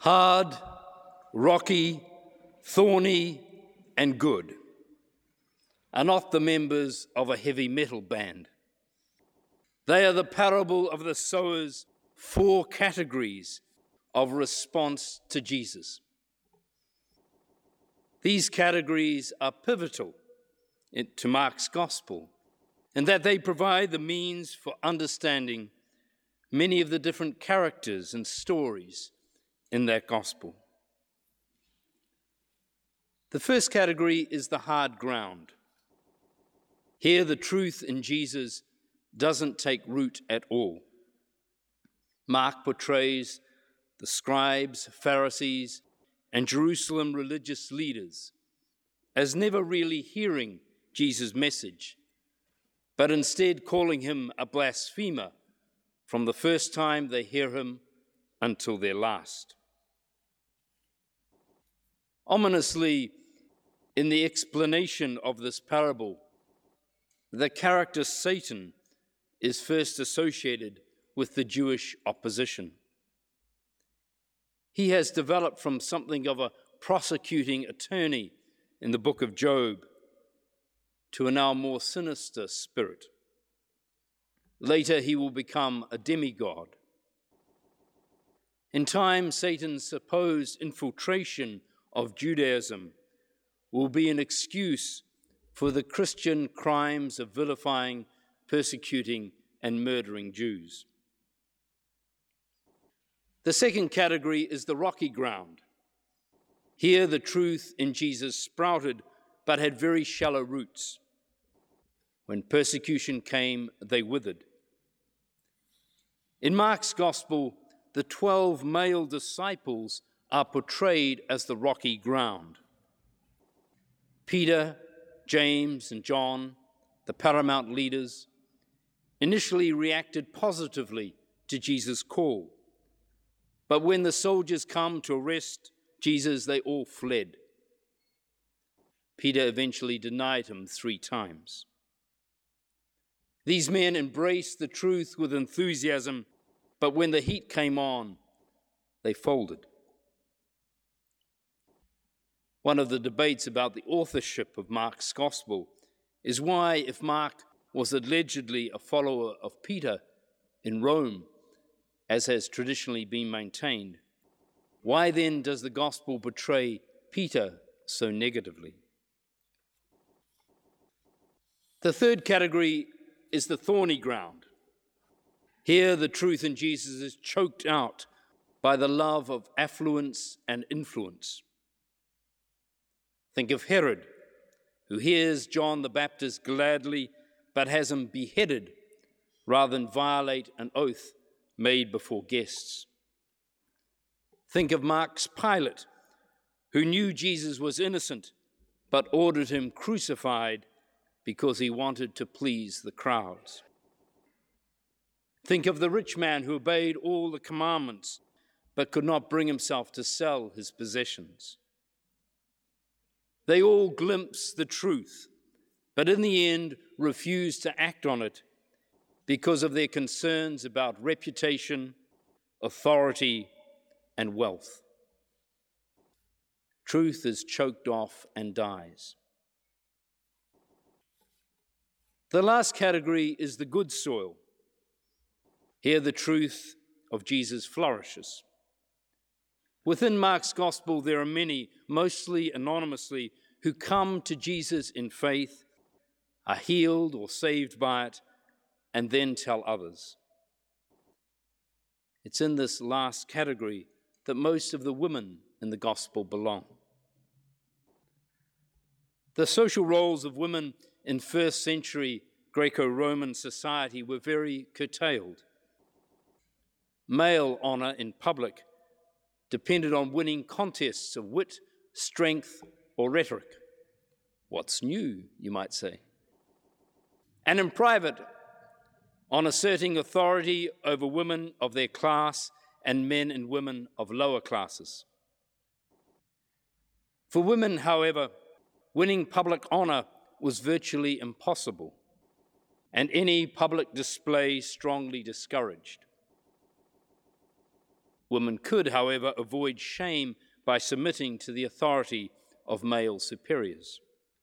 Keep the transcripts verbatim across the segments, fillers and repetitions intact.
hard, rocky, thorny, and good are not the members of a heavy metal band. They are the parable of the sower's four categories of response to Jesus. These categories are pivotal to Mark's gospel in that they provide the means for understanding many of the different characters and stories in that gospel. The first category is the hard ground. Here, the truth in Jesus doesn't take root at all. Mark portrays the scribes, Pharisees, and Jerusalem religious leaders as never really hearing Jesus' message, but instead calling him a blasphemer from the first time they hear him until their last. Ominously, in the explanation of this parable, the character Satan is first associated with the Jewish opposition. He has developed from something of a prosecuting attorney in the book of Job to a now more sinister spirit. Later, he will become a demigod. In time, Satan's supposed infiltration of Judaism will be an excuse for the Christian crimes of vilifying, persecuting, and murdering Jews. The second category is the rocky ground. Here, the truth in Jesus sprouted, but had very shallow roots. When persecution came, they withered. In Mark's gospel, the twelve male disciples are portrayed as the rocky ground. Peter, James, and John, the paramount leaders, initially reacted positively to Jesus' call. But when the soldiers come to arrest Jesus, they all fled. Peter eventually denied him three times. These men embraced the truth with enthusiasm, but when the heat came on, they folded. One of the debates about the authorship of Mark's gospel is why, if Mark was allegedly a follower of Peter in Rome, as has traditionally been maintained, why then does the gospel portray Peter so negatively? The third category is the thorny ground. Here, the truth in Jesus is choked out by the love of affluence and influence. Think of Herod, who hears John the Baptist gladly, but has him beheaded rather than violate an oath made before guests. Think of Mark's Pilate, who knew Jesus was innocent, but ordered him crucified because he wanted to please the crowds. Think of the rich man who obeyed all the commandments, but could not bring himself to sell his possessions. They all glimpse the truth, but in the end refuse to act on it because of their concerns about reputation, authority, and wealth. Truth is choked off and dies. The last category is the good soil. Here, the truth of Jesus flourishes. Within Mark's gospel, there are many, mostly anonymously, who come to Jesus in faith, are healed or saved by it, and then tell others. It's in this last category that most of the women in the gospel belong. The social roles of women in first century Greco-Roman society were very curtailed. Male honor in public depended on winning contests of wit, strength, or rhetoric. What's new, you might say? And in private, on asserting authority over women of their class and men and women of lower classes. For women, however, winning public honor was virtually impossible, and any public display strongly discouraged. Women could, however, avoid shame by submitting to the authority of male superiors.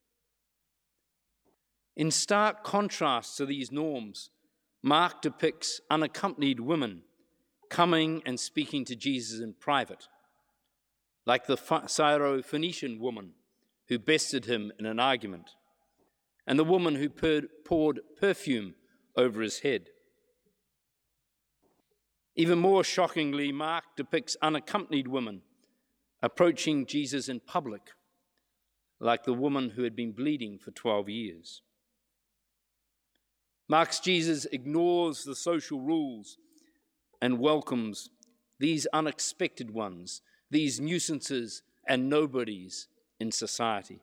In stark contrast to these norms, Mark depicts unaccompanied women coming and speaking to Jesus in private, like the Syro-Phoenician woman who bested him in an argument, and the woman who poured perfume over his head. Even more shockingly, Mark depicts unaccompanied women approaching Jesus in public, like the woman who had been bleeding for twelve years. Mark's Jesus ignores the social rules and welcomes these unexpected ones, these nuisances and nobodies in society.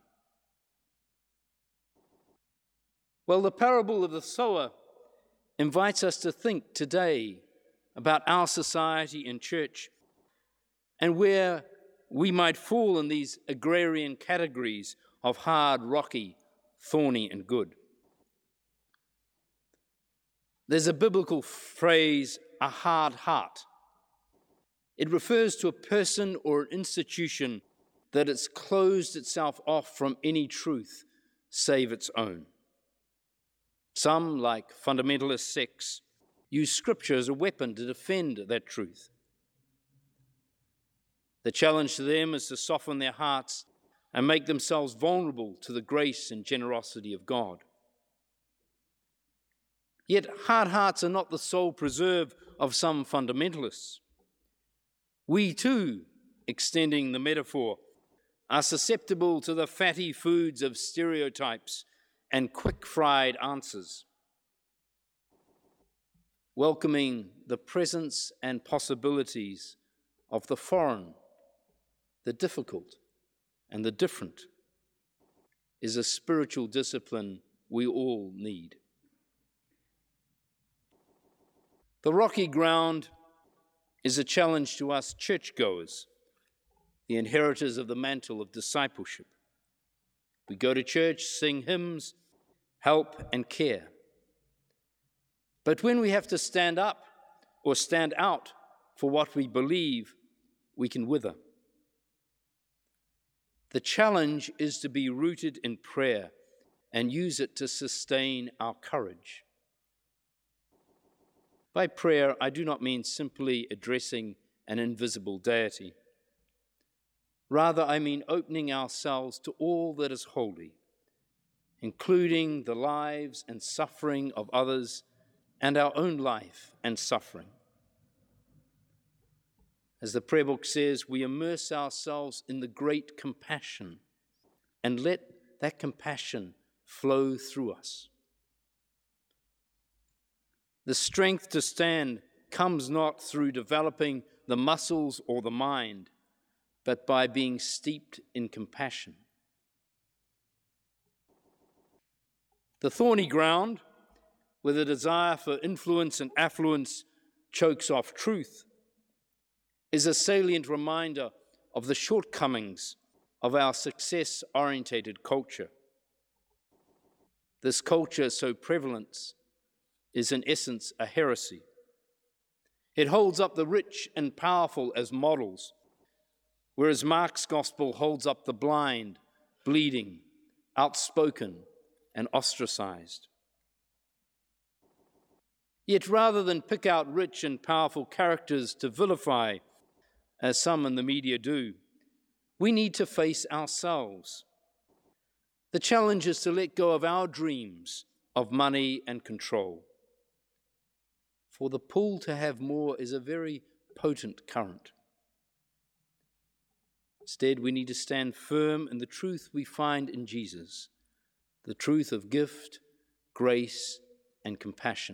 Well, the parable of the sower invites us to think today about our society and church and where we might fall in these agrarian categories of hard, rocky, thorny, and good. There's a biblical phrase, a hard heart. It refers to a person or an institution that has closed itself off from any truth save its own. Some, like fundamentalist sects, use Scripture as a weapon to defend that truth. The challenge to them is to soften their hearts and make themselves vulnerable to the grace and generosity of God. Yet hard hearts are not the sole preserve of some fundamentalists. We too, extending the metaphor, are susceptible to the fatty foods of stereotypes and quick-fried answers, welcoming the presence and possibilities of the foreign, the difficult, and the different is a spiritual discipline we all need. The rocky ground is a challenge to us churchgoers, the inheritors of the mantle of discipleship. We go to church, sing hymns, help and care. But when we have to stand up or stand out for what we believe, we can wither. The challenge is to be rooted in prayer and use it to sustain our courage. By prayer, I do not mean simply addressing an invisible deity. Rather, I mean opening ourselves to all that is holy, including the lives and suffering of others and our own life and suffering. As the prayer book says, we immerse ourselves in the great compassion and let that compassion flow through us. The strength to stand comes not through developing the muscles or the mind, but by being steeped in compassion. The thorny ground, where the desire for influence and affluence chokes off truth, is a salient reminder of the shortcomings of our success-orientated culture. This culture, so prevalent, is in essence a heresy. It holds up the rich and powerful as models, whereas Mark's gospel holds up the blind, bleeding, outspoken, and ostracized. Yet rather than pick out rich and powerful characters to vilify, as some in the media do, we need to face ourselves. The challenge is to let go of our dreams of money and control. For the pull to have more is a very potent current. Instead, we need to stand firm in the truth we find in Jesus, the truth of gift, grace, and compassion.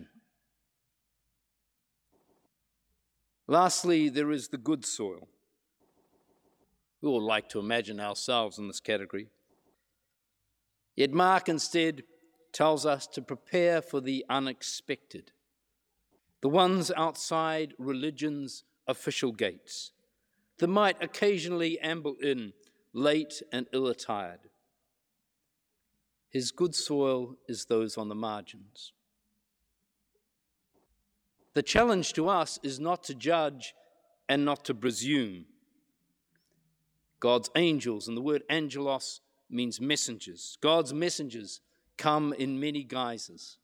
Lastly, there is the good soil. We all like to imagine ourselves in this category. Yet Mark instead tells us to prepare for the unexpected, the ones outside religion's official gates, that might occasionally amble in late and ill-attired. His good soil is those on the margins. The challenge to us is not to judge and not to presume. God's angels, and the word angelos means messengers. God's messengers come in many guises.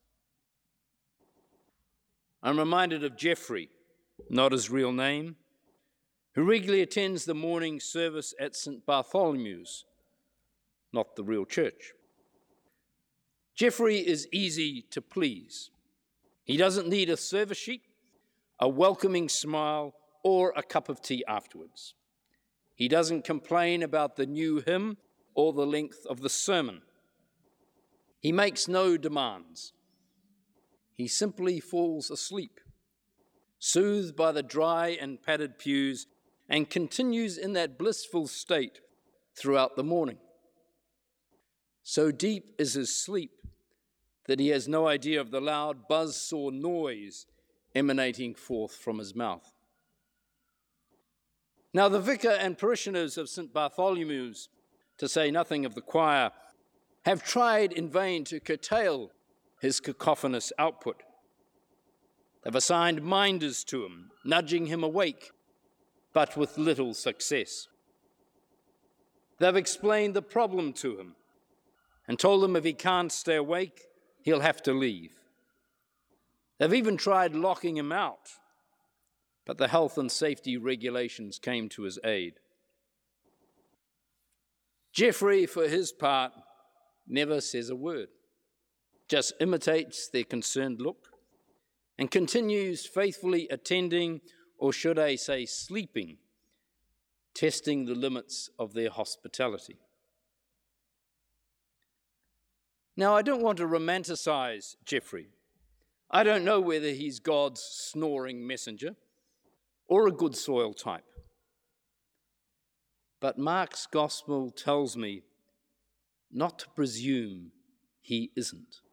I'm reminded of Geoffrey, not his real name, who regularly attends the morning service at Saint Bartholomew's, not the real church. Geoffrey is easy to please. He doesn't need a service sheet, a welcoming smile, or a cup of tea afterwards. He doesn't complain about the new hymn or the length of the sermon. He makes no demands. He simply falls asleep, soothed by the dry and padded pews, and continues in that blissful state throughout the morning. So deep is his sleep that he has no idea of the loud buzz-saw noise emanating forth from his mouth. Now, the vicar and parishioners of Saint Bartholomew's, to say nothing of the choir, have tried in vain to curtail his cacophonous output. They've assigned minders to him, nudging him awake, but with little success. They've explained the problem to him and told him if he can't stay awake, he'll have to leave. They've even tried locking him out, but the health and safety regulations came to his aid. Geoffrey, for his part, never says a word, just imitates their concerned look and continues faithfully attending, or should I say sleeping, testing the limits of their hospitality. Now, I don't want to romanticize Geoffrey. I don't know whether he's God's snoring messenger or a good soil type. But Mark's gospel tells me not to presume he isn't.